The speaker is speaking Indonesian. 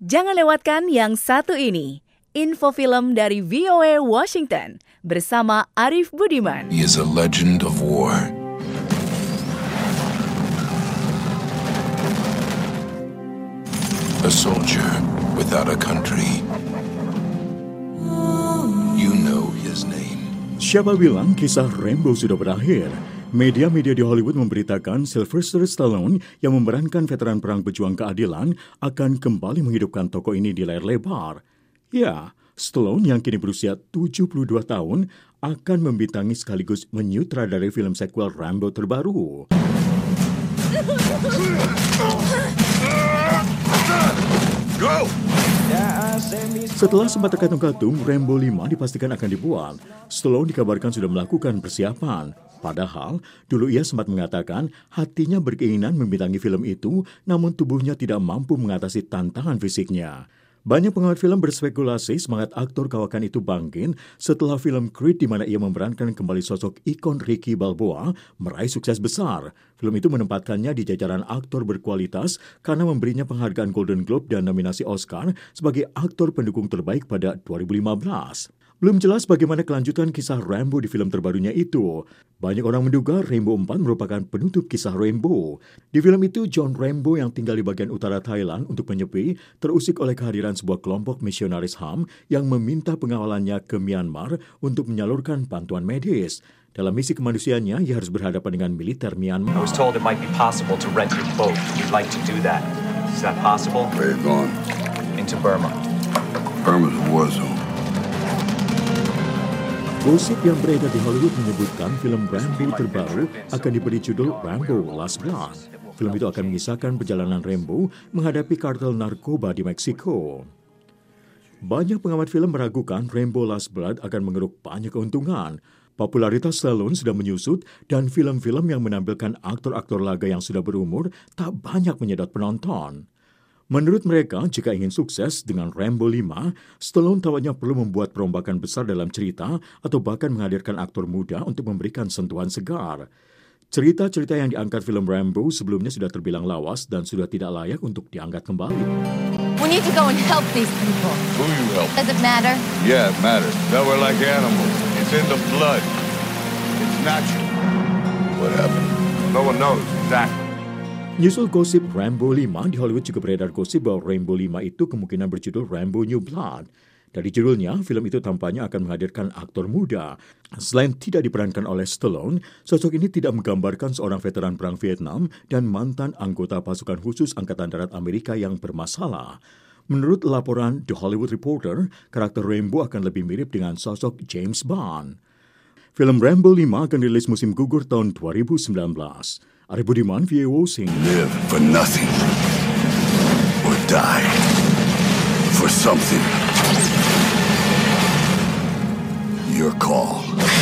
Jangan lewatkan yang satu ini. Info film dari VOA Washington bersama Arif Budiman. He is a legend of war. A soldier without a country. You know his name. Siapa bilang kisah Rambo sudah berakhir? Media-media di Hollywood memberitakan Sylvester Stallone yang memerankan veteran perang pejuang keadilan akan kembali menghidupkan tokoh ini di layar lebar. Ya, Stallone yang kini berusia 72 tahun akan membintangi sekaligus menyutradarai film sequel Rambo terbaru. Go! Setelah sempat terkatung-katung, Rambo 5 dipastikan akan dibuat. Stallone dikabarkan sudah melakukan persiapan. Padahal, dulu ia sempat mengatakan hatinya berkeinginan membintangi film itu, namun tubuhnya tidak mampu mengatasi tantangan fisiknya. Banyak pengamat film berspekulasi semangat aktor kawakan itu bangkit setelah film Creed di mana ia memerankan kembali sosok ikon Rocky Balboa meraih sukses besar. Film itu menempatkannya di jajaran aktor berkualitas karena memberinya penghargaan Golden Globe dan nominasi Oscar sebagai aktor pendukung terbaik pada 2015. Belum jelas bagaimana kelanjutan kisah Rambo di film terbarunya itu. Banyak orang menduga Rambo 4 merupakan penutup kisah Rambo. Di film itu, John Rambo yang tinggal di bagian utara Thailand untuk menyepi terusik oleh kehadiran sebuah kelompok misionaris HAM yang meminta pengawalannya ke Myanmar untuk menyalurkan bantuan medis. Dalam misi kemanusiaannya, ia harus berhadapan dengan militer Myanmar. I was told it might be possible to rent your boat. We'd like to do that. Is that possible? Where are you going? Into Burma. Burma's a war zone. Gosip yang beredar di Hollywood menyebutkan film Rambo terbaru akan diberi judul Rambo Last Blood. Film itu akan mengisahkan perjalanan Rambo menghadapi kartel narkoba di Meksiko. Banyak pengamat film meragukan Rambo Last Blood akan mengeruk banyak keuntungan. Popularitas Stallone sudah menyusut dan film-film yang menampilkan aktor-aktor laga yang sudah berumur tak banyak menyedot penonton. Menurut mereka, jika ingin sukses dengan Rambo 5, Stallone tampaknya perlu membuat perombakan besar dalam cerita atau bahkan menghadirkan aktor muda untuk memberikan sentuhan segar. Cerita-cerita yang diangkat film Rambo sebelumnya sudah terbilang lawas dan sudah tidak layak untuk diangkat kembali. We need to go and help these people. Who you help? Does it matter? Yeah, it matters. That we're like animals. It's in the blood. It's natural. What happened? No one knows exactly. Nyusul gosip Rambo 5, di Hollywood juga beredar gosip bahwa Rambo 5 itu kemungkinan berjudul Rambo New Blood. Dari judulnya, film itu tampaknya akan menghadirkan aktor muda. Selain tidak diperankan oleh Stallone, sosok ini tidak menggambarkan seorang veteran perang Vietnam dan mantan anggota pasukan khusus Angkatan Darat Amerika yang bermasalah. Menurut laporan The Hollywood Reporter, karakter Rambo akan lebih mirip dengan sosok James Bond. Film Rambo 5 akan rilis musim gugur tahun 2019. Arif Budiman, VOA Washington. Live for nothing. Or die for something. Your call.